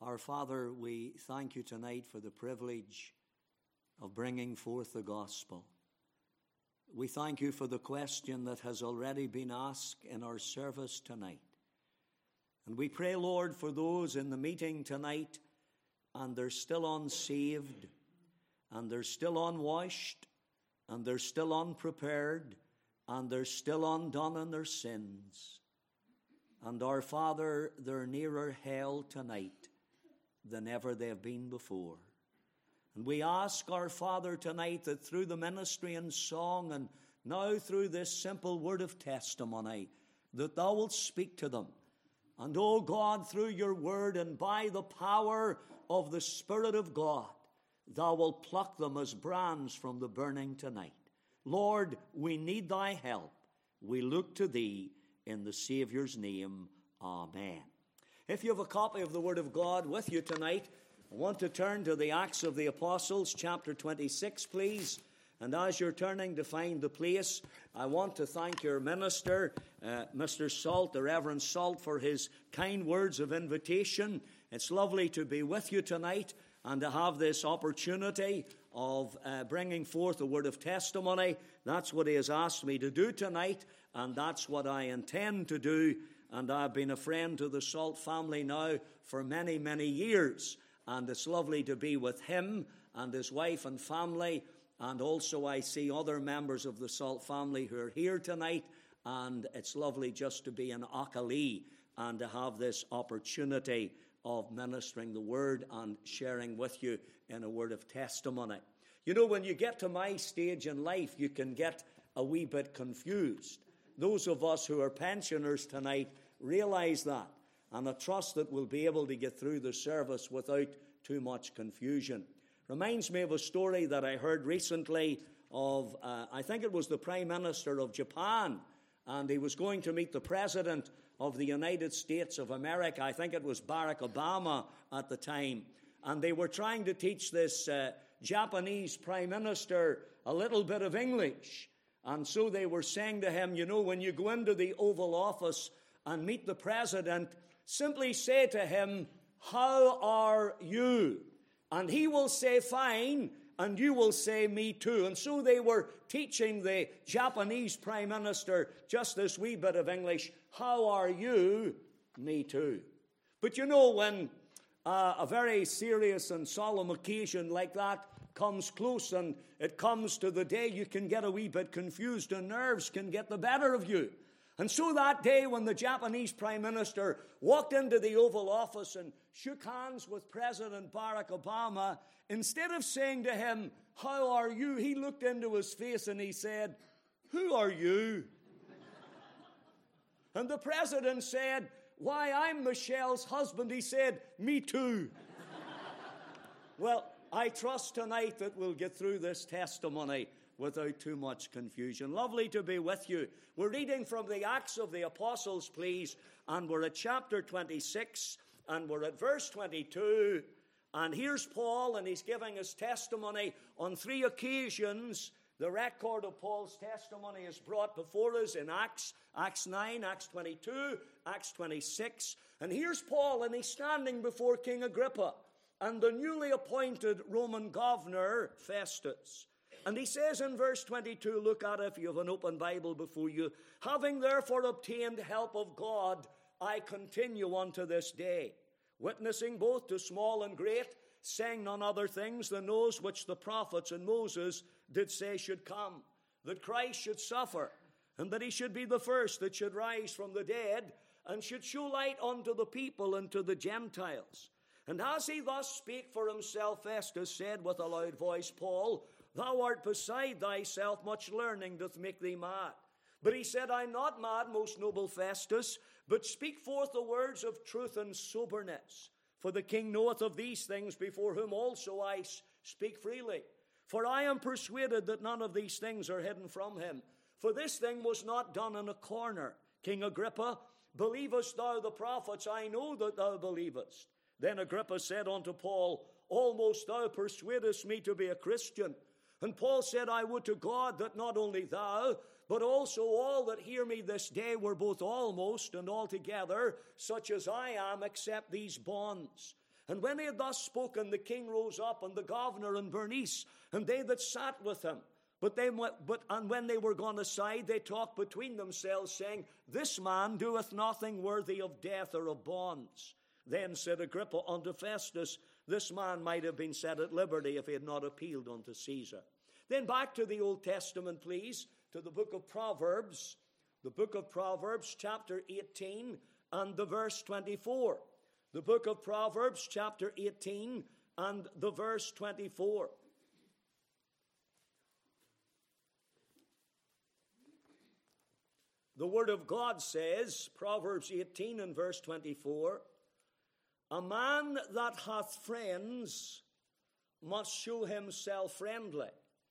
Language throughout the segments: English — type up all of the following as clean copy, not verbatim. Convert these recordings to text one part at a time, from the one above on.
Our Father, we thank you tonight for the privilege of bringing forth the gospel. We thank you for the question that has already been asked in our service tonight. And we pray, Lord, for those in the meeting tonight, and they're still unsaved, and they're still unwashed, and they're still unprepared, and they're still undone in their sins. And our Father, they're nearer hell tonight than ever they have been before. And we ask our Father tonight that through the ministry and song, and now through this simple word of testimony, that thou wilt speak to them. And, O God, through your word and by the power of the Spirit of God, thou wilt pluck them as brands from the burning tonight. Lord, we need thy help. We look to thee in the Saviour's name. Amen. If you have a copy of the Word of God with you tonight, I want to turn to the Acts of the Apostles, chapter 26, please. And as you're turning to find the place, I want to thank your minister, Mr. Salt, the Reverend Salt, for his kind words of invitation. It's lovely to be with you tonight and to have this opportunity of bringing forth a word of testimony. That's what he has asked me to do tonight, and that's what I intend to do. And I've been a friend to the Salt family now for many, many years. And it's lovely to be with him and his wife and family. And also I see other members of the Salt family who are here tonight. And it's lovely just to be in Achilles and to have this opportunity of ministering the word and sharing with you in a word of testimony. You know, when you get to my stage in life, you can get a wee bit confused. Those of us who are pensioners tonight realize that, and I trust that we'll be able to get through the service without too much confusion. Reminds me of a story that I heard recently of, I think it was the Prime Minister of Japan, and he was going to meet the President of the United States of America. I think it was Barack Obama at the time, and they were trying to teach this Japanese Prime Minister a little bit of English. And so they were saying to him, you know, when you go into the Oval Office and meet the President, simply say to him, how are you? And he will say, fine, and you will say, me too. And so they were teaching the Japanese Prime Minister just this wee bit of English, how are you? Me too. But you know, when a very serious and solemn occasion like that comes close and it comes to the day, you can get a wee bit confused and nerves can get the better of you. And so that day when the Japanese Prime Minister walked into the Oval Office and shook hands with President Barack Obama, instead of saying to him, how are you? He looked into his face and he said, who are you? And the President said, why, I'm Michelle's husband. He said, me too. Well, I trust tonight that we'll get through this testimony without too much confusion. Lovely to be with you. We're reading from the Acts of the Apostles, please, and we're at chapter 26, and we're at verse 22. And here's Paul, and he's giving his testimony on 3 occasions. The record of Paul's testimony is brought before us in Acts 9, Acts 22, Acts 26. And here's Paul, and he's standing before King Agrippa and the newly appointed Roman governor, Festus. And he says in verse 22, look at it if you have an open Bible before you, having therefore obtained help of God, I continue unto this day, witnessing both to small and great, saying none other things than those which the prophets and Moses did say should come, that Christ should suffer, and that he should be the first that should rise from the dead, and should show light unto the people and to the Gentiles. And as he thus spake for himself, Festus said with a loud voice, Paul, thou art beside thyself, much learning doth make thee mad. But he said, I'm not mad, most noble Festus, but speak forth the words of truth and soberness. For the king knoweth of these things, before whom also I speak freely. For I am persuaded that none of these things are hidden from him. For this thing was not done in a corner. King Agrippa, believest thou the prophets? I know that thou believest. Then Agrippa said unto Paul, almost thou persuadest me to be a Christian. And Paul said, I would to God that not only thou, but also all that hear me this day were both almost and altogether such as I am, except these bonds. And when he had thus spoken, the king rose up, and the governor and Bernice, and they that sat with him. And when they were gone aside, they talked between themselves, saying, This man doeth nothing worthy of death or of bonds. Then said Agrippa unto Festus, This man might have been set at liberty if he had not appealed unto Caesar. Then back to the Old Testament, please, to the book of Proverbs. The book of Proverbs, chapter 18, and the verse 24. The book of Proverbs, chapter 18, and the verse 24. The Word of God says, Proverbs 18 and verse 24, A man that hath friends must shew himself friendly,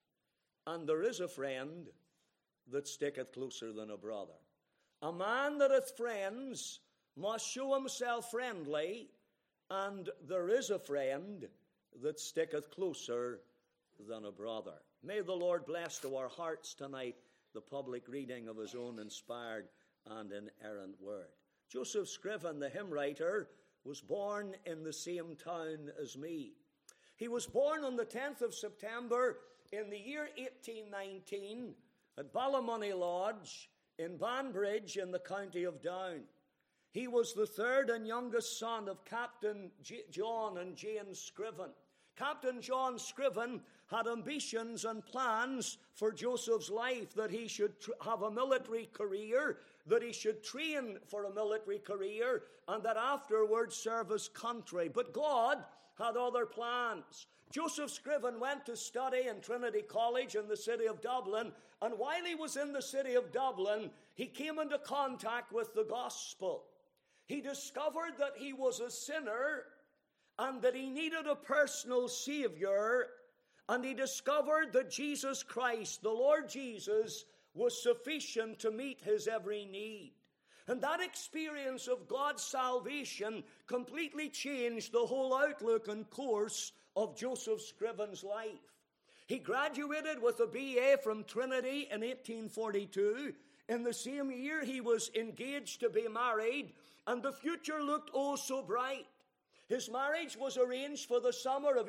and there is a friend that sticketh closer than a brother. A man that hath friends must shew himself friendly, and there is a friend that sticketh closer than a brother. May the Lord bless to our hearts tonight the public reading of his own inspired and inerrant word. Joseph Scriven, the hymn writer, was born in the same town as me. He was born on the 10th of September in the year 1819 at Ballymoney Lodge in Banbridge in the county of Down. He was the third and youngest son of Captain John and Jane Scriven. Captain John Scriven had ambitions and plans for Joseph's life, that he should have a military career, that he should train for a military career, and that afterwards serve his country. But God had other plans. Joseph Scriven went to study in Trinity College in the city of Dublin, and while he was in the city of Dublin, he came into contact with the gospel. He discovered that he was a sinner and that he needed a personal Savior, and he discovered that Jesus Christ, the Lord Jesus, was sufficient to meet his every need. And that experience of God's salvation completely changed the whole outlook and course of Joseph Scriven's life. He graduated with a BA from Trinity in 1842. In the same year, he was engaged to be married, and the future looked oh so bright. His marriage was arranged for the summer of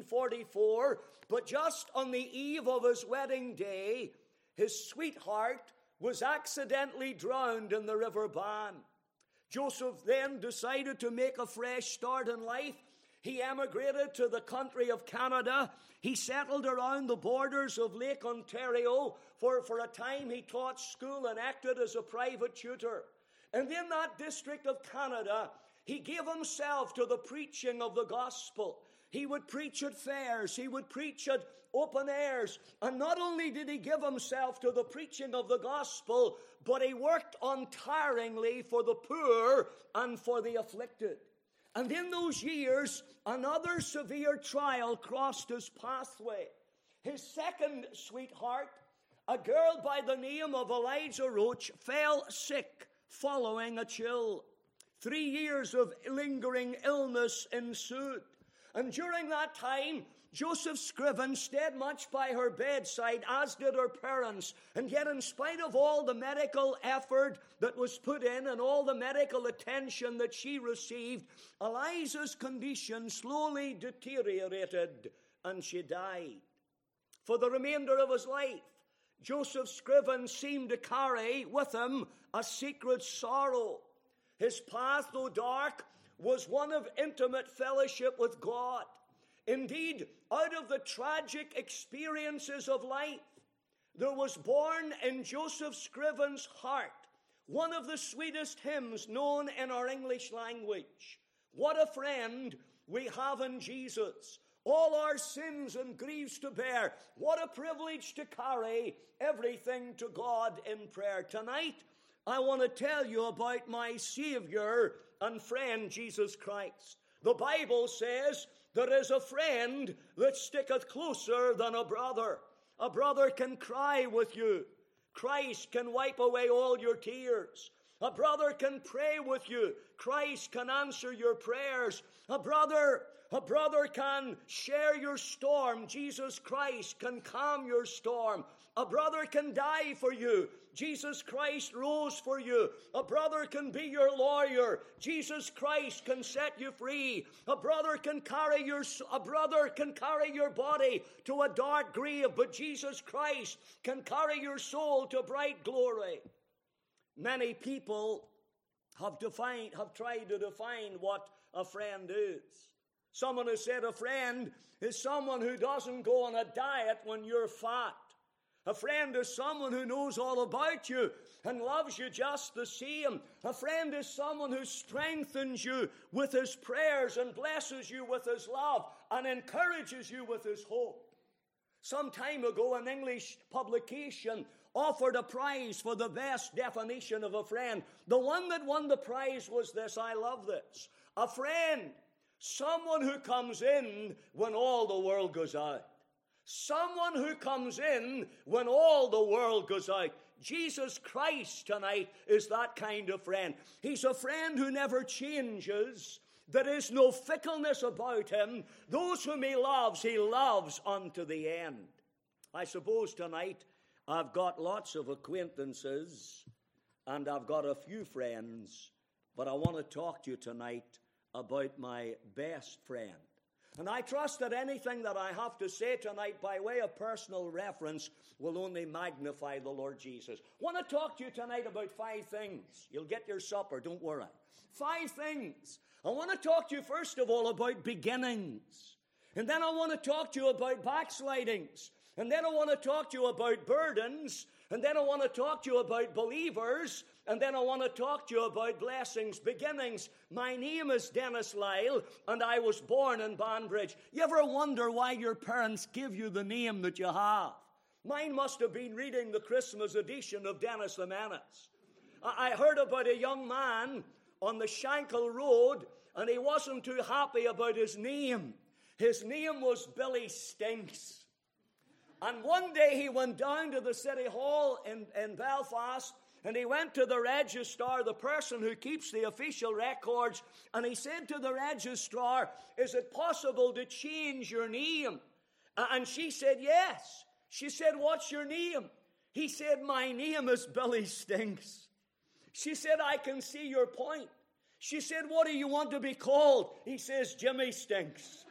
1844, but just on the eve of his wedding day, his sweetheart was accidentally drowned in the River Bann. Joseph then decided to make a fresh start in life. He emigrated to the country of Canada. He settled around the borders of Lake Ontario. For a time he taught school and acted as a private tutor. And in that district of Canada, he gave himself to the preaching of the gospel. He would preach at fairs. He would preach at open airs. And not only did he give himself to the preaching of the gospel, but he worked untiringly for the poor and for the afflicted. And in those years, another severe trial crossed his pathway. His second sweetheart, a girl by the name of Eliza Roach, fell sick following a chill. 3 years of lingering illness ensued. And during that time, Joseph Scriven stayed much by her bedside, as did her parents. And yet, in spite of all the medical effort that was put in and all the medical attention that she received, Eliza's condition slowly deteriorated and she died. For the remainder of his life, Joseph Scriven seemed to carry with him a secret sorrow. His path, though dark, was one of intimate fellowship with God. Indeed, out of the tragic experiences of life, there was born in Joseph Scriven's heart one of the sweetest hymns known in our English language. What a friend we have in Jesus. All our sins and griefs to bear. What a privilege to carry everything to God in prayer. Tonight, I want to tell you about my Savior and friend, Jesus Christ. The Bible says, there is a friend that sticketh closer than a brother. A brother can cry with you. Christ can wipe away all your tears. A brother can pray with you. Christ can answer your prayers. A brother can share your storm. Jesus Christ can calm your storm. A brother can die for you. Jesus Christ rose for you. A brother can be your lawyer. Jesus Christ can set you free. A brother can carry your body to a dark grave, but Jesus Christ can carry your soul to bright glory. Many people have tried to define what a friend is. Someone has said a friend is someone who doesn't go on a diet when you're fat. A friend is someone who knows all about you and loves you just the same. A friend is someone who strengthens you with his prayers and blesses you with his love and encourages you with his hope. Some time ago, an English publication offered a prize for the best definition of a friend. The one that won the prize was this. I love this. A friend, someone who comes in when all the world goes out. Someone who comes in when all the world goes out. Jesus Christ tonight is that kind of friend. He's a friend who never changes. There is no fickleness about him. Those whom he loves unto the end. I suppose tonight I've got lots of acquaintances and I've got a few friends, but I want to talk to you tonight about my best friend. And I trust that anything that I have to say tonight by way of personal reference will only magnify the Lord Jesus. I want to talk to you tonight about 5 things. You'll get your supper, don't worry. 5 things. I want to talk to you first of all about beginnings. And then I want to talk to you about backslidings. And then I want to talk to you about burdens. And then I want to talk to you about believers. And then I want to talk to you about blessings, beginnings. My name is Dennis Lyle, and I was born in Banbridge. You ever wonder why your parents give you the name that you have? Mine must have been reading the Christmas edition of Dennis the Menace. I heard about a young man on the Shankill Road, and he wasn't too happy about his name. His name was Billy Stinks. And one day he went down to the City Hall in Belfast, and he went to the registrar, the person who keeps the official records, and he said to the registrar, is it possible to change your name? And she said, yes. She said, what's your name? He said, my name is Billy Stinks. She said, I can see your point. She said, what do you want to be called? He says, Jimmy Stinks.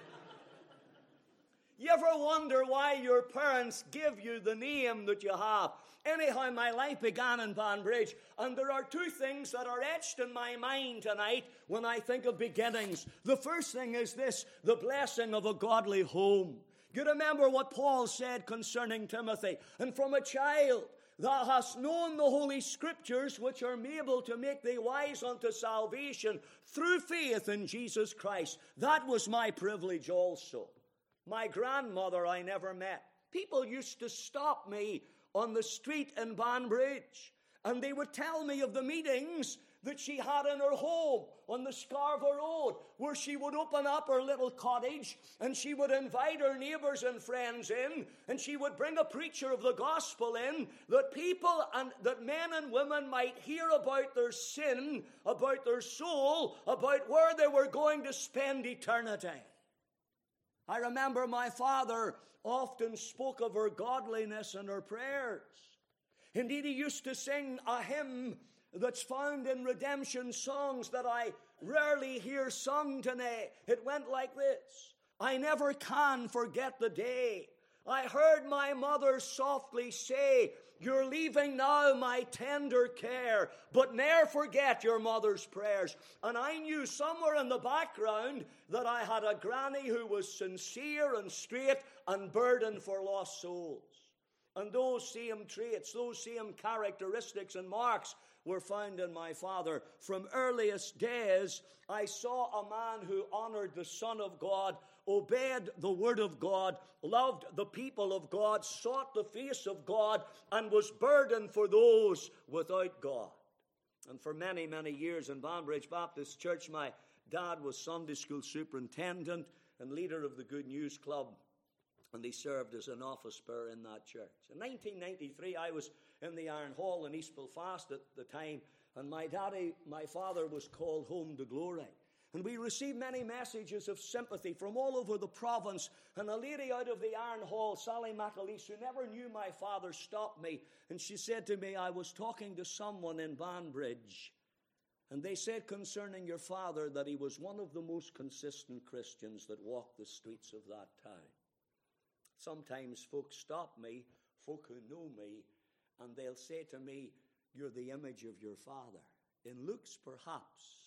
You ever wonder why your parents give you the name that you have? Anyhow, my life began in Banbridge, and there are 2 things that are etched in my mind tonight when I think of beginnings. The first thing is this, the blessing of a godly home. You remember what Paul said concerning Timothy, and from a child thou hast known the Holy Scriptures, which are able to make thee wise unto salvation through faith in Jesus Christ. That was my privilege also. My grandmother I never met. People used to stop me on the street in Banbridge, and they would tell me of the meetings that she had in her home on the Scarborough Road, where she would open up her little cottage, and she would invite her neighbors and friends in, and she would bring a preacher of the gospel in, that people and that men and women might hear about their sin, about their soul, about where they were going to spend eternity. I remember my father often spoke of her godliness and her prayers. Indeed, he used to sing a hymn that's found in redemption songs that I rarely hear sung today. It went like this. I never can forget the day I heard my mother softly say, you're leaving now my tender care, but ne'er forget your mother's prayers. And I knew somewhere in the background that I had a granny who was sincere and straight and burdened for lost souls. And those same traits, those same characteristics and marks were found in my father. From earliest days, I saw a man who honored the Son of God, obeyed the Word of God, loved the people of God, sought the face of God, and was burdened for those without God. And for many, many years in Banbridge Baptist Church, my dad was Sunday school superintendent and leader of the Good News Club, and he served as an office bearer in that church. In 1993, I was in the Iron Hall in East Belfast at the time, and my father was called home to glory. And we received many messages of sympathy from all over the province. And a lady out of the Iron Hall, Sally McAleese, who never knew my father, stopped me. And she said to me, I was talking to someone in Banbridge, and they said concerning your father that he was one of the most consistent Christians that walked the streets of that town. Sometimes folks stop me, folk who know me, and they'll say to me, you're the image of your father. In looks, perhaps.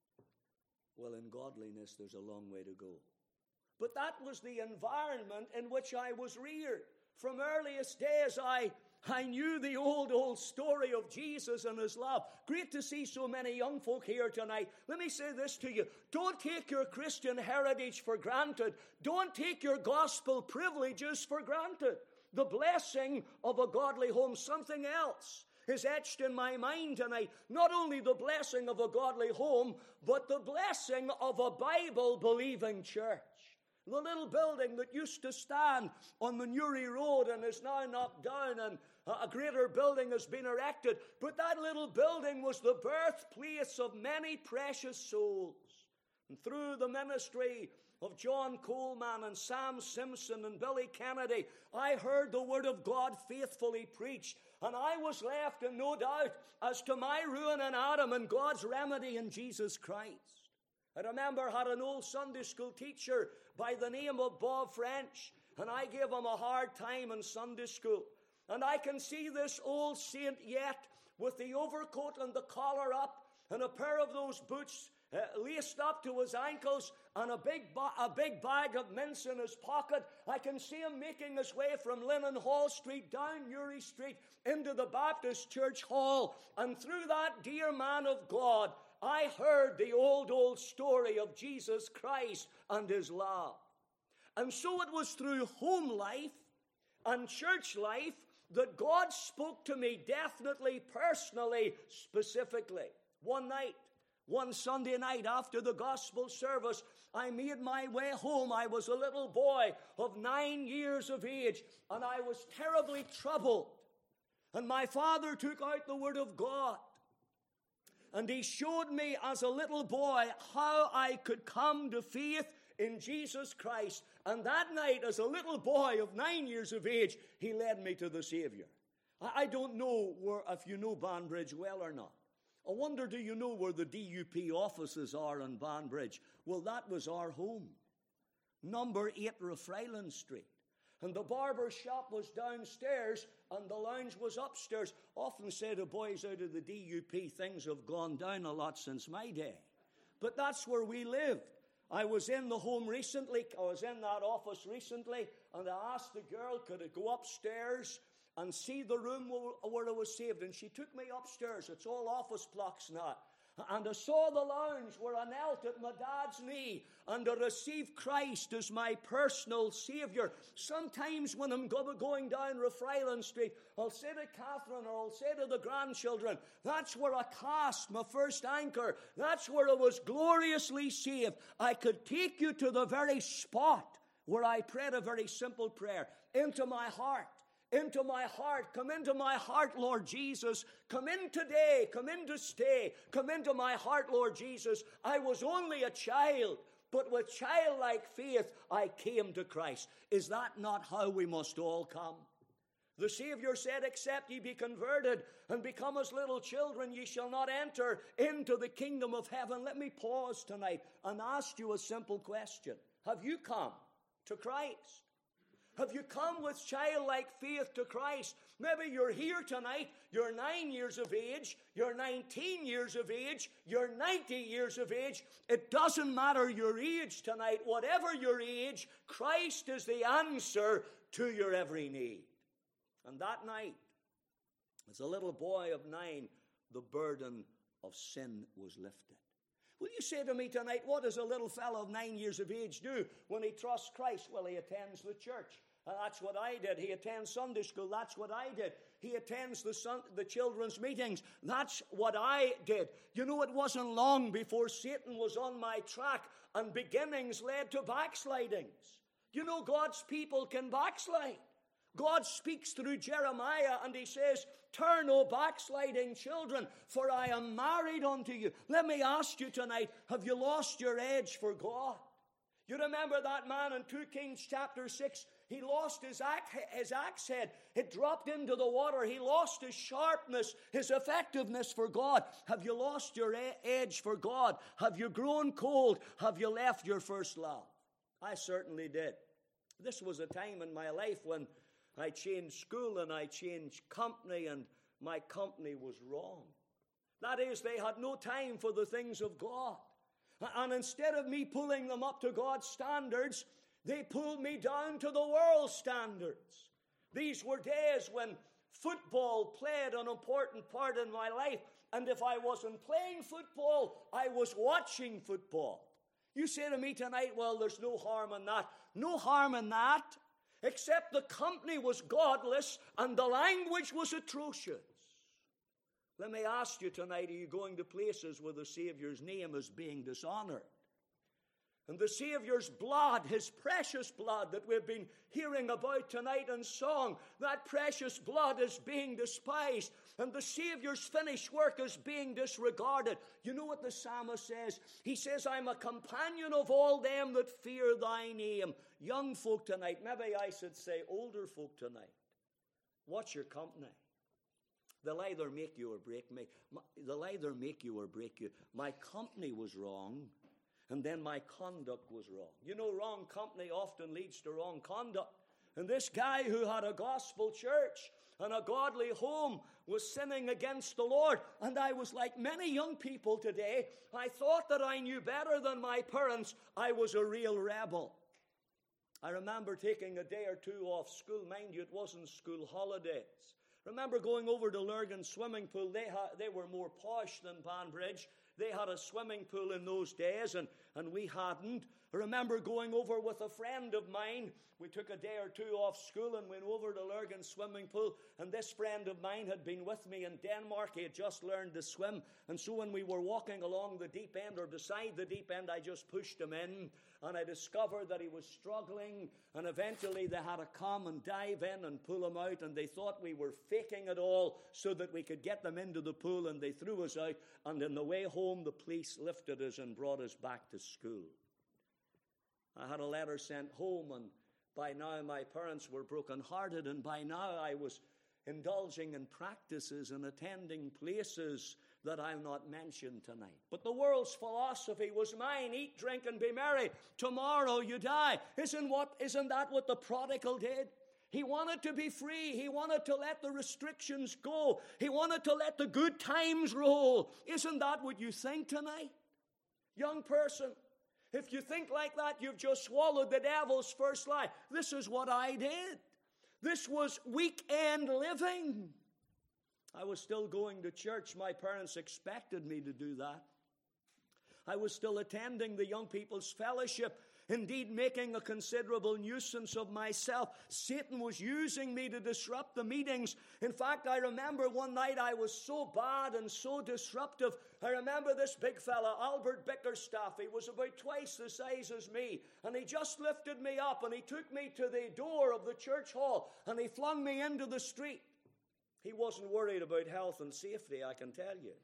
Well, in godliness, there's a long way to go. But that was the environment in which I was reared. From earliest days, I knew the old story of Jesus and his love. Great to see so many young folk here tonight. Let me say this to you. Don't take your Christian heritage for granted. Don't take your gospel privileges for granted. The blessing of a godly home, something else is etched in my mind tonight. Not only the blessing of a godly home, but the blessing of a Bible-believing church. The little building that used to stand on the Newry Road and is now knocked down, and a greater building has been erected. But that little building was the birthplace of many precious souls. And through the ministry of John Coleman and Sam Simpson and Billy Kennedy, I heard the word of God faithfully preached. And I was left in no doubt as to my ruin in Adam and God's remedy in Jesus Christ. I remember I had an old Sunday school teacher by the name of Bob French, and I gave him a hard time in Sunday school. And I can see this old saint yet with the overcoat and the collar up and a pair of those boots laced up to his ankles and a big bag of mints in his pocket. I can see him making his way from Linnenhall Street down Newry Street into the Baptist Church Hall. And through that dear man of God, I heard the old story of Jesus Christ and his love. And so it was through home life and church life that God spoke to me definitely, personally, specifically. One Sunday night after the gospel service, I made my way home. I was a little boy of 9 years of age, and I was terribly troubled. And my father took out the word of God, and he showed me as a little boy how I could come to faith in Jesus Christ. And that night, as a little boy of 9 years of age, he led me to the Savior. I don't know if you know Banbridge well or not. I wonder, do you know where the DUP offices are in Banbridge? Well, that was our home. Number 8 Raffrayland Street. And the barber shop was downstairs and the lounge was upstairs. Often say to boys out of the DUP, things have gone down a lot since my day. But that's where we lived. I was in the home recently. I was in that office recently, and I asked the girl, could I go upstairs and see the room where I was saved? And she took me upstairs. It's all office blocks now. And I saw the lounge where I knelt at my dad's knee and I received Christ as my personal Savior. Sometimes when I'm going down Raffrayland Street, I'll say to Catherine or I'll say to the grandchildren, that's where I cast my first anchor. That's where I was gloriously saved. I could take you to the very spot where I prayed a very simple prayer. Into my heart. Into my heart. Come into my heart, Lord Jesus. Come in today. Come in to stay. Come into my heart, Lord Jesus. I was only a child, but with childlike faith I came to Christ. Is that not how we must all come? The Savior said, except ye be converted and become as little children, ye shall not enter into the kingdom of heaven. Let me pause tonight and ask you a simple question. Have you come to Christ? Have you come with childlike faith to Christ? Maybe you're here tonight, you're 9 years of age, you're 19 years of age, you're 90 years of age. It doesn't matter your age tonight. Whatever your age, Christ is the answer to your every need. And that night, as a little boy of 9, the burden of sin was lifted. Will you say to me tonight, what does a little fellow of 9 years of age do when he trusts Christ? Well, he attends the church. That's what I did. He attends Sunday school. That's what I did. He attends the children's meetings. That's what I did. You know, it wasn't long before Satan was on my track and beginnings led to backslidings. You know, God's people can backslide. God speaks through Jeremiah and he says, turn, O backsliding children, for I am married unto you. Let me ask you tonight, have you lost your edge for God? You remember that man in 2 Kings chapter 6? He lost his axe head. It dropped into the water. He lost his sharpness, his effectiveness for God. Have you lost your edge for God? Have you grown cold? Have you left your first love? I certainly did. This was a time in my life when I changed school and I changed company, and my company was wrong. That is, they had no time for the things of God. And instead of me pulling them up to God's standards, they pulled me down to the world's standards. These were days when football played an important part in my life. And if I wasn't playing football, I was watching football. You say to me tonight, well, there's no harm in that. No harm in that, except the company was godless and the language was atrocious. Let me ask you tonight, are you going to places where the Savior's name is being dishonored? And the Savior's blood, his precious blood that we've been hearing about tonight in song, that precious blood is being despised, and the Savior's finished work is being disregarded. You know what the psalmist says? He says, I'm a companion of all them that fear thy name. Young folk tonight, maybe I should say older folk tonight, watch your company. They'll either make you or break me. They'll either make you or break you. My company was wrong, and then my conduct was wrong. You know, wrong company often leads to wrong conduct. And this guy who had a gospel church and a godly home was sinning against the Lord. And I was like many young people today. I thought that I knew better than my parents. I was a real rebel. I remember taking a day or two off school. Mind you, it wasn't school holidays. Remember going over to Lurgan swimming pool. They were more posh than Banbridge. They had a swimming pool in those days, and we hadn't. I remember going over with a friend of mine. We took a day or two off school and went over to Lurgan swimming pool. And this friend of mine had been with me in Denmark. He had just learned to swim. And so when we were walking along the deep end or beside the deep end, I just pushed him in. And I discovered that he was struggling. And eventually they had to come and dive in and pull him out. And they thought we were faking it all so that we could get them into the pool. And they threw us out. And on the way home, the police lifted us and brought us back to school. I had a letter sent home, and by now my parents were broken-hearted, and by now I was indulging in practices and attending places that I'll not mention tonight. But the world's philosophy was mine: eat, drink, and be merry. Tomorrow you die. Isn't that what the prodigal did? He wanted to be free. He wanted to let the restrictions go. He wanted to let the good times roll. Isn't that what you think tonight? Young person, if you think like that, you've just swallowed the devil's first lie. This is what I did. This was weekend living. I was still going to church. My parents expected me to do that. I was still attending the young people's fellowship, indeed making a considerable nuisance of myself. Satan was using me to disrupt the meetings. In fact, I remember one night I was so bad and so disruptive. I remember this big fella, Albert Bickerstaff. He was about twice the size as me. And he just lifted me up and he took me to the door of the church hall and he flung me into the street. He wasn't worried about health and safety, I can tell you.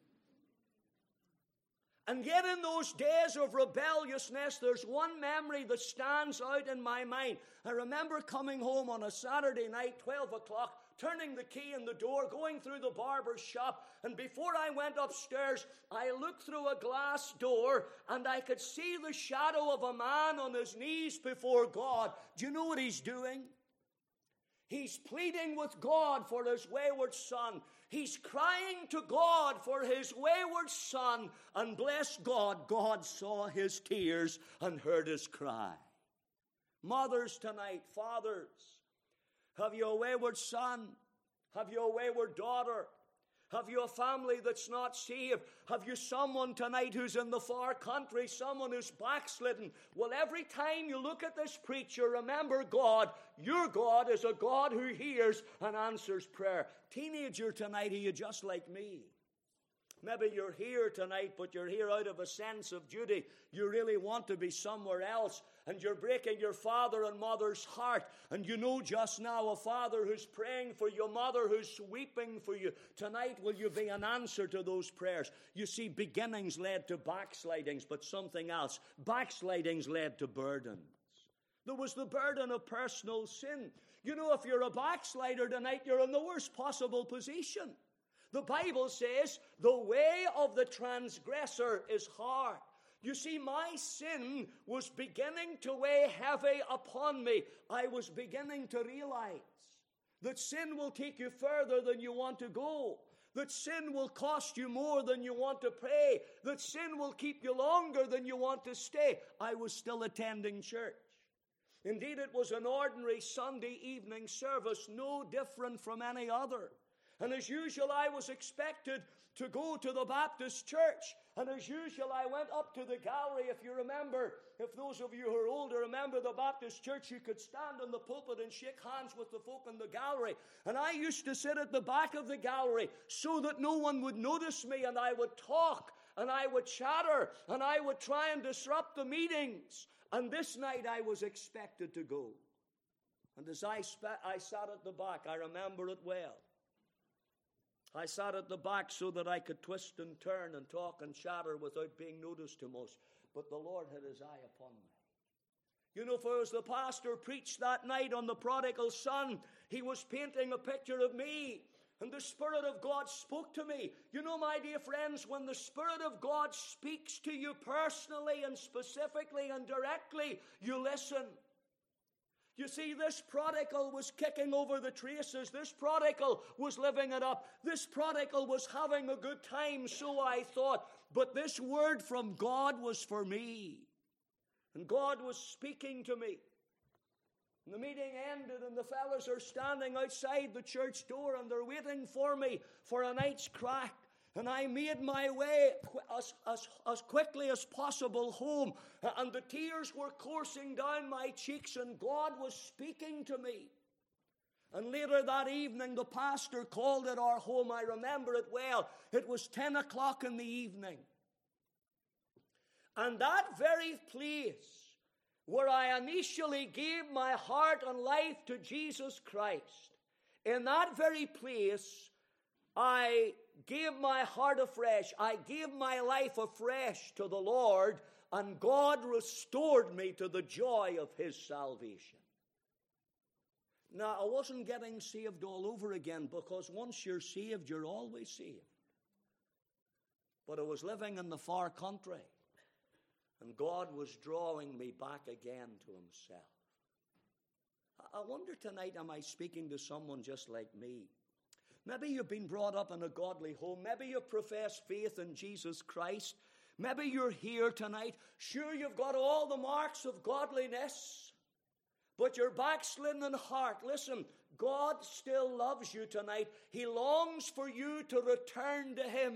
And yet in those days of rebelliousness, there's one memory that stands out in my mind. I remember coming home on a Saturday night, 12 o'clock, turning the key in the door, going through the barber's shop, and before I went upstairs, I looked through a glass door, and I could see the shadow of a man on his knees before God. Do you know what he's doing? He's pleading with God for his wayward son. He's crying to God for his wayward son. And bless God, God saw his tears and heard his cry. Mothers tonight, fathers, have you a wayward son? Have you a wayward daughter? Have you a family that's not saved? Have you someone tonight who's in the far country, someone who's backslidden? Well, every time you look at this preacher, remember God. Your God is a God who hears and answers prayer. Teenager tonight, are you just like me? Maybe you're here tonight, but you're here out of a sense of duty. You really want to be somewhere else, and you're breaking your father and mother's heart. And you know just now a father who's praying for you, a mother who's weeping for you. Tonight, will you be an answer to those prayers? You see, beginnings led to backslidings, but something else. Backslidings led to burdens. There was the burden of personal sin. You know, if you're a backslider tonight, you're in the worst possible position. The Bible says, the way of the transgressor is hard. You see, my sin was beginning to weigh heavy upon me. I was beginning to realize that sin will take you further than you want to go. That sin will cost you more than you want to pay. That sin will keep you longer than you want to stay. I was still attending church. Indeed, it was an ordinary Sunday evening service, no different from any other. And as usual, I was expected to go to the Baptist church. And as usual, I went up to the gallery. If you remember, if those of you who are older remember the Baptist church, you could stand on the pulpit and shake hands with the folk in the gallery. And I used to sit at the back of the gallery so that no one would notice me, and I would talk, and I would chatter, and I would try and disrupt the meetings. And this night I was expected to go. And as I sat at the back, I remember it well. I sat at the back so that I could twist and turn and talk and chatter without being noticed too much. But the Lord had his eye upon me. You know, for as the pastor preached that night on the prodigal son, he was painting a picture of me. And the Spirit of God spoke to me. You know, my dear friends, when the Spirit of God speaks to you personally and specifically and directly, you listen. You see, this prodigal was kicking over the traces. This prodigal was living it up. This prodigal was having a good time, so I thought. But this word from God was for me. And God was speaking to me. And the meeting ended, and the fellows are standing outside the church door, and they're waiting for me for a night's crack. And I made my way as quickly as possible home. And the tears were coursing down my cheeks, and God was speaking to me. And later that evening, the pastor called at our home. I remember it well. It was 10 o'clock in the evening. And that very place where I initially gave my heart and life to Jesus Christ, in that very place, I gave my heart afresh. I gave my life afresh to the Lord, and God restored me to the joy of his salvation. Now, I wasn't getting saved all over again, because once you're saved, you're always saved. But I was living in the far country, and God was drawing me back again to himself. I wonder tonight, am I speaking to someone just like me? Maybe you've been brought up in a godly home. Maybe you profess faith in Jesus Christ. Maybe you're here tonight. Sure, you've got all the marks of godliness, but you're backslidden in heart. Listen, God still loves you tonight. He longs for you to return to him.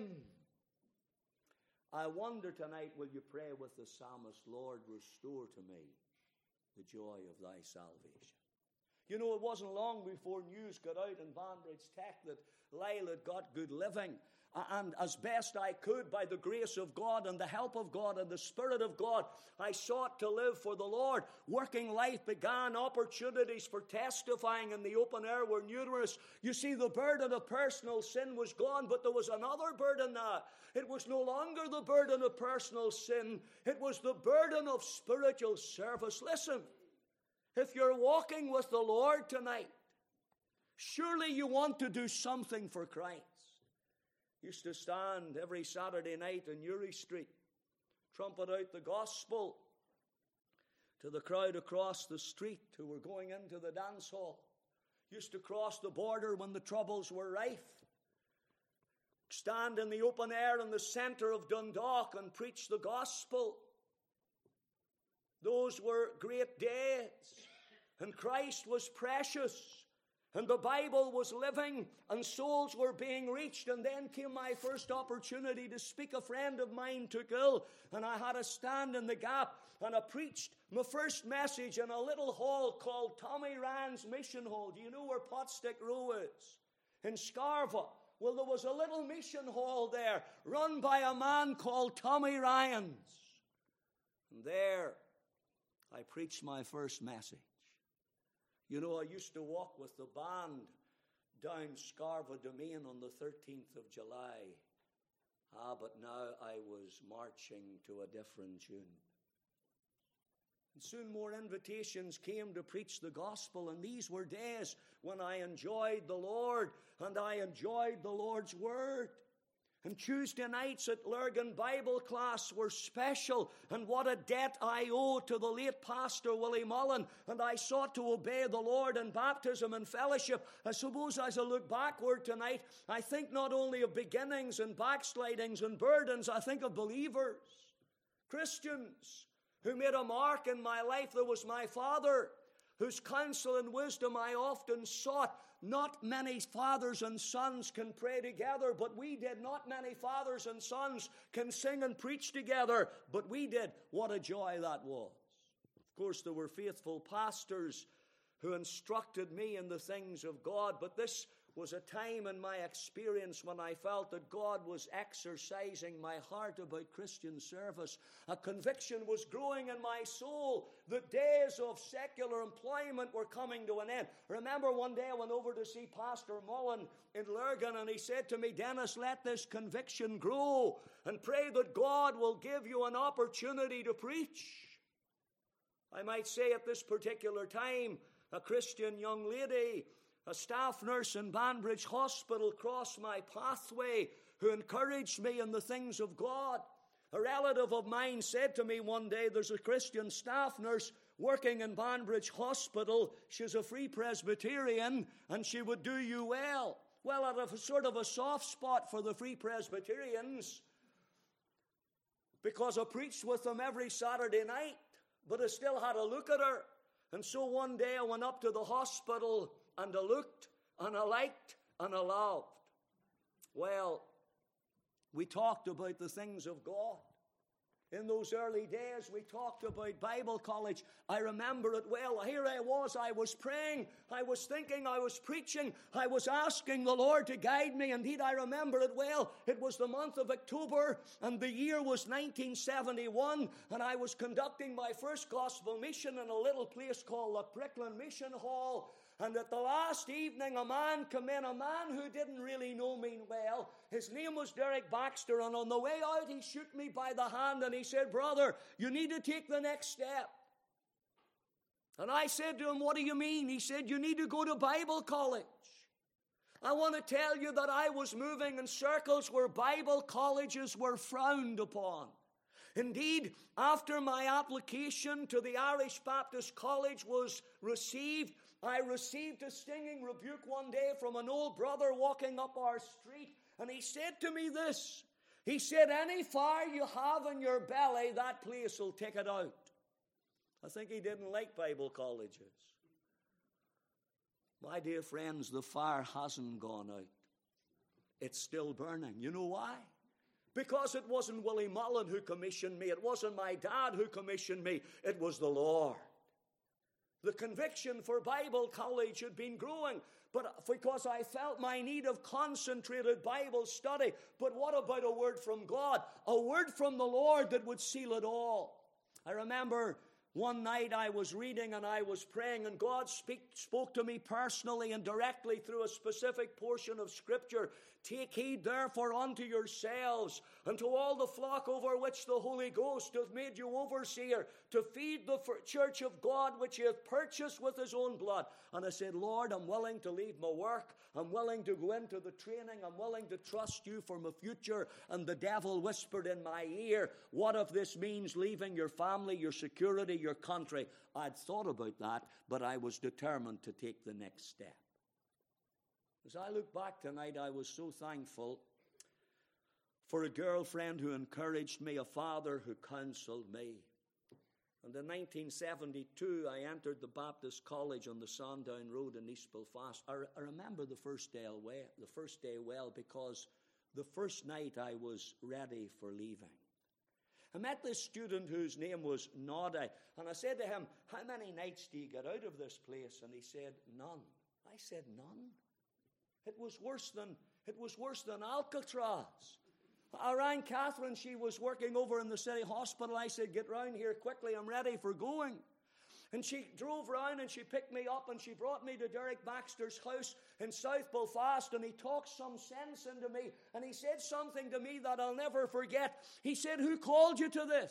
I wonder tonight, will you pray with the psalmist, Lord, restore to me the joy of thy salvation. You know, it wasn't long before news got out in Banbridge Tech that Lyle had got good living. And as best I could, by the grace of God and the help of God and the Spirit of God, I sought to live for the Lord. Working life began. Opportunities for testifying in the open air were numerous. You see, the burden of personal sin was gone, but there was another burden now. It was no longer the burden of personal sin. It was the burden of spiritual service. Listen, if you're walking with the Lord tonight, surely you want to do something for Christ. Used to stand every Saturday night in Uri Street, trumpet out the gospel to the crowd across the street who were going into the dance hall. Used to cross the border when the troubles were rife, stand in the open air in the center of Dundalk and preach the gospel. Those were great days, and Christ was precious, and the Bible was living, and souls were being reached. And then came my first opportunity to speak. A friend of mine took ill, and I had to stand in the gap, and I preached my first message in a little hall called Tommy Ryan's Mission Hall. Do you know where Potstick Row is? In Scarva. Well, there was a little mission hall there run by a man called Tommy Ryans. And there I preached my first message. You know, I used to walk with the band down Scarva Domain on the 13th of July. But now I was marching to a different tune. And soon more invitations came to preach the gospel, and these were days when I enjoyed the Lord, and I enjoyed the Lord's word. And Tuesday nights at Lurgan Bible class were special, and what a debt I owe to the late Pastor Willie Mullen, and I sought to obey the Lord in baptism and fellowship. I suppose as I look backward tonight, I think not only of beginnings and backslidings and burdens, I think of believers, Christians, who made a mark in my life. There was my father, whose counsel and wisdom I often sought. Not many fathers and sons can pray together, but we did. Not many fathers and sons can sing and preach together, but we did. What a joy that was. Of course, there were faithful pastors who instructed me in the things of God, but this was a time in my experience when I felt that God was exercising my heart about Christian service. A conviction was growing in my soul that days of secular employment were coming to an end. I remember one day I went over to see Pastor Mullen in Lurgan, and he said to me, "Dennis, let this conviction grow and pray that God will give you an opportunity to preach." I might say at this particular time, a Christian young lady, a staff nurse in Banbridge Hospital, crossed my pathway who encouraged me in the things of God. A relative of mine said to me one day, "There's a Christian staff nurse working in Banbridge Hospital. She's a Free Presbyterian and she would do you well." Well, I have sort of a soft spot for the Free Presbyterians because I preached with them every Saturday night, but I still had a look at her. And so one day I went up to the hospital and I looked, and I liked, and I loved. Well, we talked about the things of God. In those early days, we talked about Bible college. I remember it well. Here I was praying, I was thinking, I was preaching, I was asking the Lord to guide me. Indeed, I remember it well. It was the month of October, and the year was 1971, and I was conducting my first gospel mission in a little place called the Prickland Mission Hall. And at the last evening, a man came in, a man who didn't really know me well. His name was Derek Baxter, and on the way out, he shook me by the hand, and he said, "Brother, you need to take the next step." And I said to him, "What do you mean?" He said, "You need to go to Bible college." I want to tell you that I was moving in circles where Bible colleges were frowned upon. Indeed, after my application to the Irish Baptist College was received, I received a stinging rebuke one day from an old brother walking up our street, and he said to me this. He said, "Any fire you have in your belly, that place will take it out." I think he didn't like Bible colleges. My dear friends, the fire hasn't gone out. It's still burning. You know why? Because it wasn't Willie Mullen who commissioned me. It wasn't my dad who commissioned me. It was the Lord. The conviction for Bible college had been growing, but because I felt my need of concentrated Bible study. But what about a word from God? A word from the Lord that would seal it all. I remember one night I was reading and I was praying, and God spoke to me personally and directly through a specific portion of Scripture. "Take heed therefore unto yourselves and to all the flock over which the Holy Ghost hath made you overseer, to feed the church of God which he hath purchased with his own blood." And I said, "Lord, I'm willing to leave my work. I'm willing to go into the training. I'm willing to trust you for my future." And the devil whispered in my ear, "What if this means leaving your family, your security, your country?" I'd thought about that, but I was determined to take the next step. As I look back tonight, I was so thankful for a girlfriend who encouraged me, a father who counseled me. And in 1972, I entered the Baptist College on the Sandown Road in East Belfast. I remember the first day well, because the first night I was ready for leaving. I met this student whose name was Noddy, and I said to him, "How many nights do you get out of this place?" And he said, "None." I said, "None?" It was worse than It was worse than Alcatraz. I rang Catherine. She was working over in the city hospital. I said, get round here quickly. I'm ready for going. And she drove round and she picked me up and she brought me to Derek Baxter's house in South Belfast, and he talked some sense into me, and he said something to me that I'll never forget. He said, who called you to this?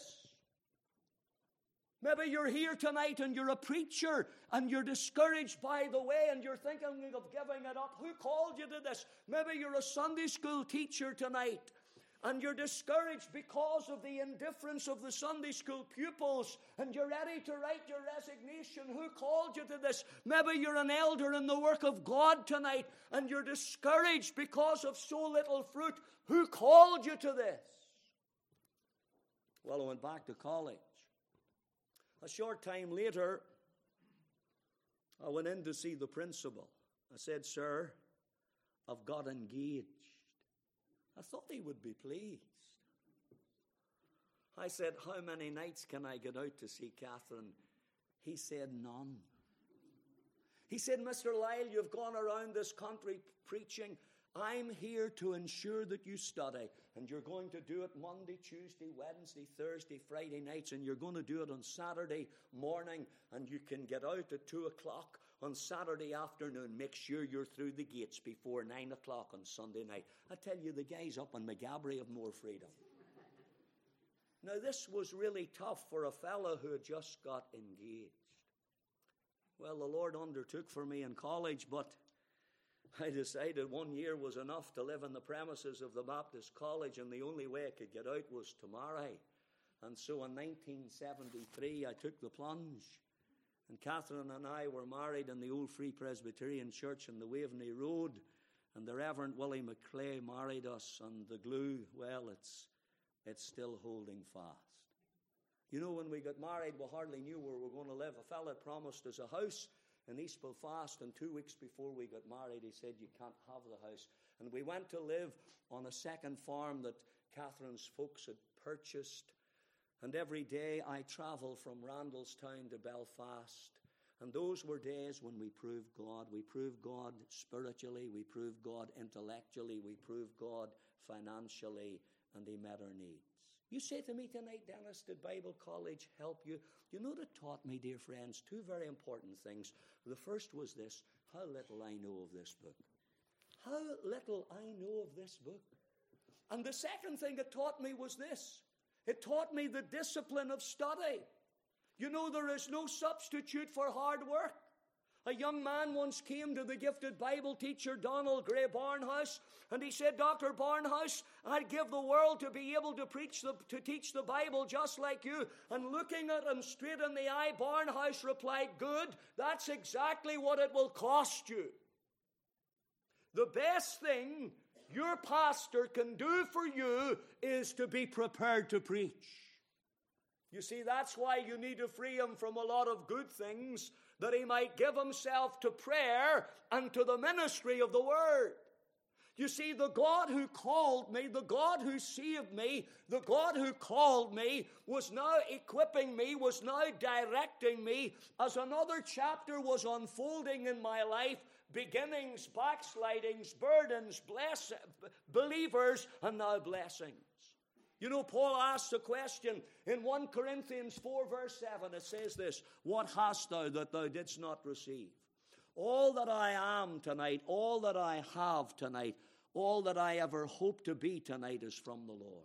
Maybe you're here tonight and you're a preacher and you're discouraged by the way and you're thinking of giving it up. Who called you to this? Maybe you're a Sunday school teacher tonight and you're discouraged because of the indifference of the Sunday school pupils, and you're ready to write your resignation. Who called you to this? Maybe you're an elder in the work of God tonight, and you're discouraged because of so little fruit. Who called you to this? Well, I went back to college. A short time later, I went in to see the principal. I said, sir, I've got engaged. I thought he would be pleased. I said, how many nights can I get out to see Catherine? He said, none. He said, Mr. Lyle, you've gone around this country preaching. I'm here to ensure that you study. And you're going to do it Monday, Tuesday, Wednesday, Thursday, Friday nights. And you're going to do it on Saturday morning. And you can get out at 2 o'clock on Saturday afternoon. Make sure you're through the gates before 9 o'clock on Sunday night. I tell you, the guys up in McGabry have more freedom. Now, this was really tough for a fellow who had just got engaged. Well, the Lord undertook for me in college, but I decided 1 year was enough to live in the premises of the Baptist College, and the only way I could get out was to marry. And so in 1973, I took the plunge. And Catherine and I were married in the Old Free Presbyterian Church in the Waveney Road. And the Reverend Willie McClay married us, and the glue, well, it's still holding fast. You know, when we got married, we hardly knew where we were going to live. A fella promised us a house in East Belfast, and 2 weeks before we got married, he said, you can't have the house. And we went to live on a second farm that Catherine's folks had purchased. And every day I traveled from Randallstown to Belfast. And those were days when we proved God. We proved God spiritually. We proved God intellectually. We proved God financially. And He met our needs. You say to me tonight, Dennis, did Bible College help you? You know what it taught me, dear friends? Two very important things. The first was this: how little I know of this book. How little I know of this book. And the second thing it taught me was this: it taught me the discipline of study. You know, there is no substitute for hard work. A young man once came to the gifted Bible teacher, Donald Gray Barnhouse, and he said, Dr. Barnhouse, I'd give the world to be able to teach the Bible just like you. And looking at him straight in the eye, Barnhouse replied, good, that's exactly what it will cost you. The best thing your pastor can do for you is to be prepared to preach. You see, that's why you need to free him from a lot of good things, that he might give himself to prayer and to the ministry of the Word. You see, the God who called me, the God who saved me, the God who called me was now equipping me, was now directing me as another chapter was unfolding in my life. Beginnings, backslidings, burdens, believers, and now blessings. You know, Paul asks a question in 1 Corinthians 4 verse 7. It says this: what hast thou that thou didst not receive? All that I am tonight, all that I have tonight, all that I ever hope to be tonight is from the Lord.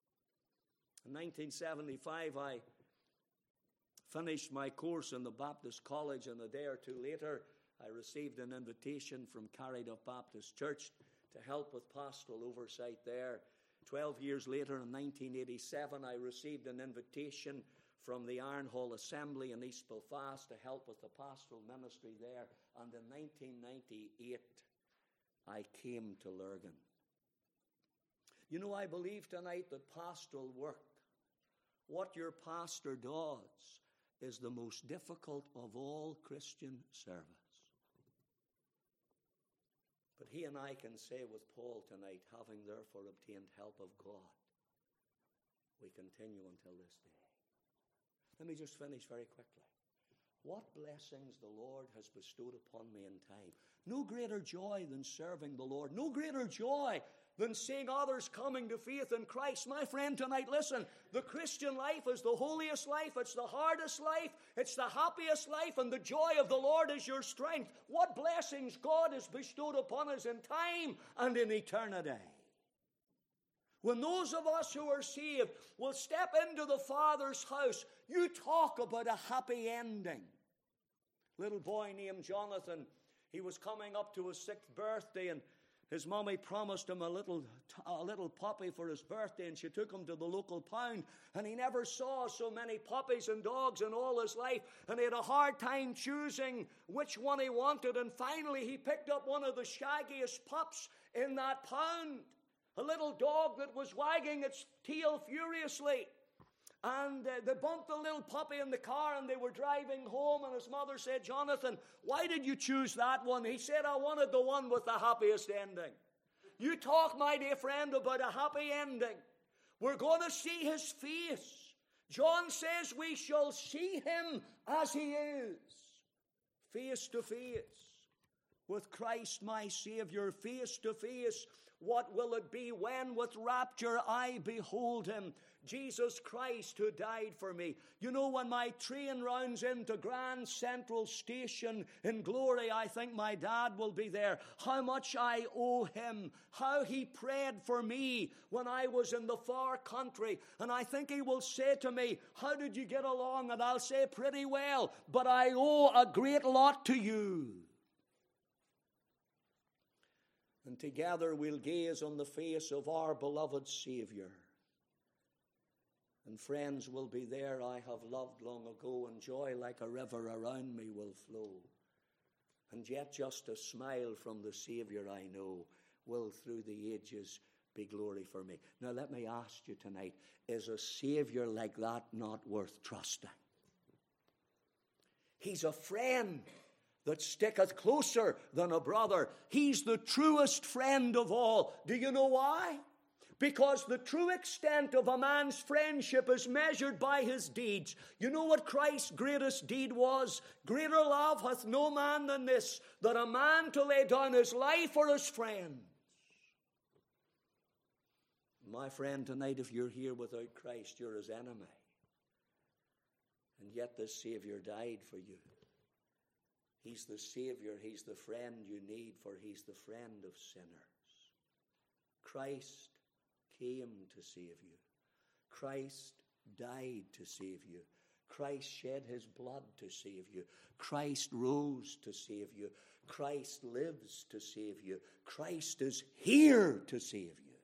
In 1975, I finished my course in the Baptist College, and a day or two later, I received an invitation from Carryduff Baptist Church to help with pastoral oversight there. 12 years later, in 1987, I received an invitation from the Iron Hall Assembly in East Belfast to help with the pastoral ministry there. And in 1998, I came to Lurgan. You know, I believe tonight that pastoral work, what your pastor does, is the most difficult of all Christian service. But he and I can say with Paul tonight, having therefore obtained help of God, we continue until this day. Let me just finish very quickly. what blessings the Lord has bestowed upon me in time. No greater joy than serving the Lord. No greater joy than seeing others coming to faith in Christ. My friend, tonight, listen, the Christian life is the holiest life. It's the hardest life. It's the happiest life, and the joy of the Lord is your strength. What blessings God has bestowed upon us in time and in eternity. When those of us who are saved will step into the Father's house, you talk about a happy ending. Little boy named Jonathan, he was coming up to his 6th birthday, and his mommy promised him a little puppy for his birthday, and she took him to the local pound, and he never saw so many puppies and dogs in all his life, and he had a hard time choosing which one he wanted, and finally he picked up one of the shaggiest pups in that pound, a little dog that was wagging its tail furiously. And they bumped the little puppy in the car, and they were driving home, and his mother said, Jonathan, why did you choose that one? He said, I wanted the one with the happiest ending. You talk, my dear friend, about a happy ending. We're going to see his face. John says we shall see him as he is, face to face, with Christ my Savior, face to face. What will it be when with rapture I behold him? Jesus Christ who died for me. You know, when my train rounds into Grand Central Station in glory, I think my dad will be there. How much I owe him. How he prayed for me when I was in the far country. And I think he will say to me, how did you get along? And I'll say, pretty well, but I owe a great lot to you. And together we'll gaze on the face of our beloved Savior. And friends will be there I have loved long ago, and joy like a river around me will flow. And yet just a smile from the Savior I know will through the ages be glory for me. Now let me ask you tonight, is a Savior like that not worth trusting? He's a friend that sticketh closer than a brother. He's the truest friend of all. Do you know why? Because the true extent of a man's friendship is measured by his deeds. You know what Christ's greatest deed was? Greater love hath no man than this, that a man to lay down his life for his friends. My friend, tonight, if you're here without Christ, you're his enemy. And yet the Savior died for you. He's the Savior, he's the friend you need, for he's the friend of sinners. Christ came to save you. Christ died to save you. Christ shed his blood to save you. Christ rose to save you. Christ lives to save you. Christ is here to save you.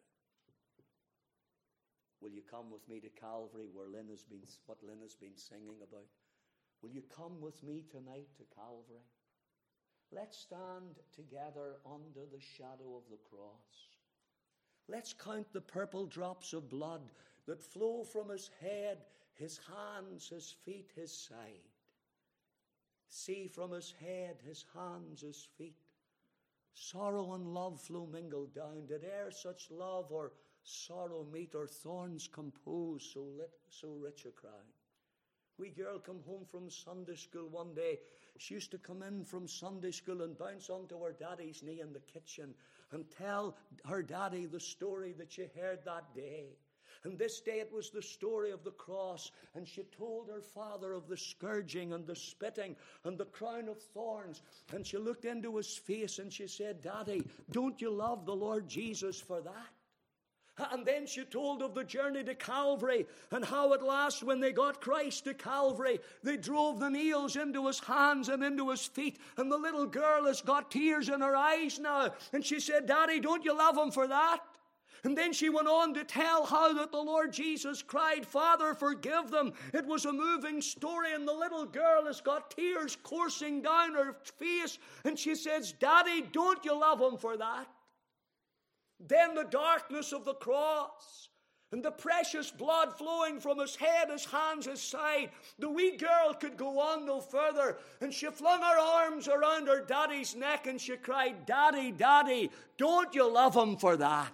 Will you come with me to Calvary, where what Lynn has been singing about? Will you come with me tonight to Calvary? Let's stand together under the shadow of the cross. Let's count the purple drops of blood that flow from his head, his hands, his feet, his side. See from his head, his hands, his feet. Sorrow and love flow mingled down. Did e'er such love or sorrow meet, or thorns compose so rich a crown? Wee girl come home from Sunday school one day. She used to come in from Sunday school and bounce onto her daddy's knee in the kitchen and tell her daddy the story that she heard that day. And this day it was the story of the cross. And she told her father of the scourging and the spitting and the crown of thorns. And she looked into his face and she said, Daddy, don't you love the Lord Jesus for that? And then she told of the journey to Calvary, and how at last when they got Christ to Calvary, they drove the nails into his hands and into his feet. And the little girl has got tears in her eyes now. And she said, Daddy, don't you love him for that? And then she went on to tell how that the Lord Jesus cried, Father, forgive them. It was a moving story, and the little girl has got tears coursing down her face. And she says, Daddy, don't you love him for that? Then the darkness of the cross and the precious blood flowing from his head, his hands, his side. The wee girl could go on no further, and she flung her arms around her daddy's neck and she cried, Daddy, Daddy, don't you love him for that?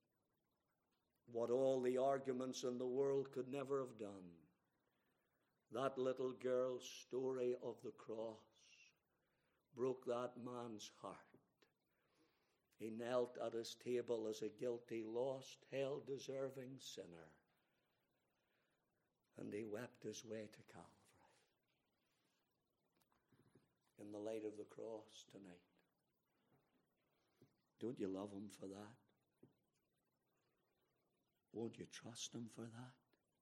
What all the arguments in the world could never have done, That little girl's story of the cross broke that man's heart. He knelt at his table as a guilty, lost, hell-deserving sinner. And he wept his way to Calvary. In the light of the cross tonight, don't you love him for that? Won't you trust him for that?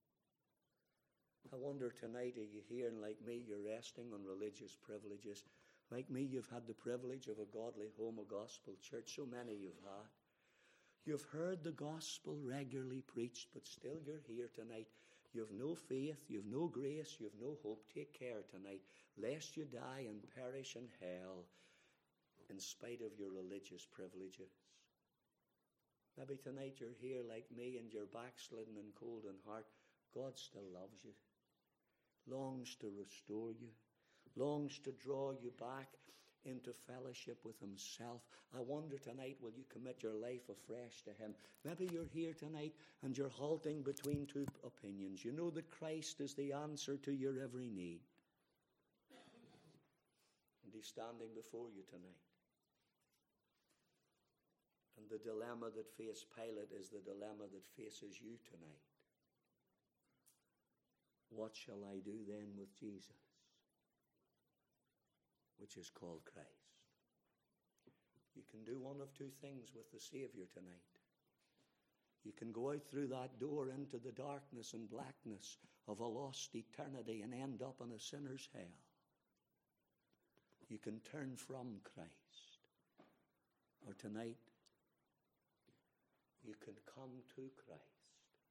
I wonder tonight, are you here and like me, you're resting on religious privileges? Like me, you've had the privilege of a godly home, a gospel church. So many you've had. You've heard the gospel regularly preached, but still you're here tonight. You've no faith, you've no grace, you've no hope. Take care tonight, lest you die and perish in hell in spite of your religious privileges. Maybe tonight you're here like me and you're backslidden and cold in heart. God still loves you, longs to restore you, longs to draw you back into fellowship with himself. I wonder tonight, will you commit your life afresh to him? Maybe you're here tonight and you're halting between two opinions. You know that Christ is the answer to your every need. And he's standing before you tonight. And the dilemma that faced Pilate is the dilemma that faces you tonight. What shall I do then with Jesus, which is called Christ? You can do one of two things with the Savior tonight. You can go out through that door into the darkness and blackness of a lost eternity and end up in a sinner's hell. You can turn from Christ. Or tonight, you can come to Christ.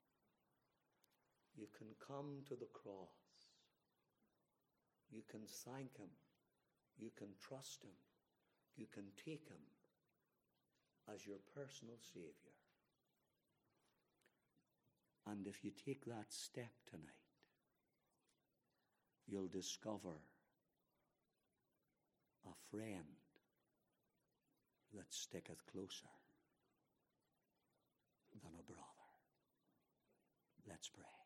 You can come to the cross. You can thank him. You can trust him. You can take him as your personal Savior. And if you take that step tonight, you'll discover a friend that sticketh closer than a brother. Let's pray.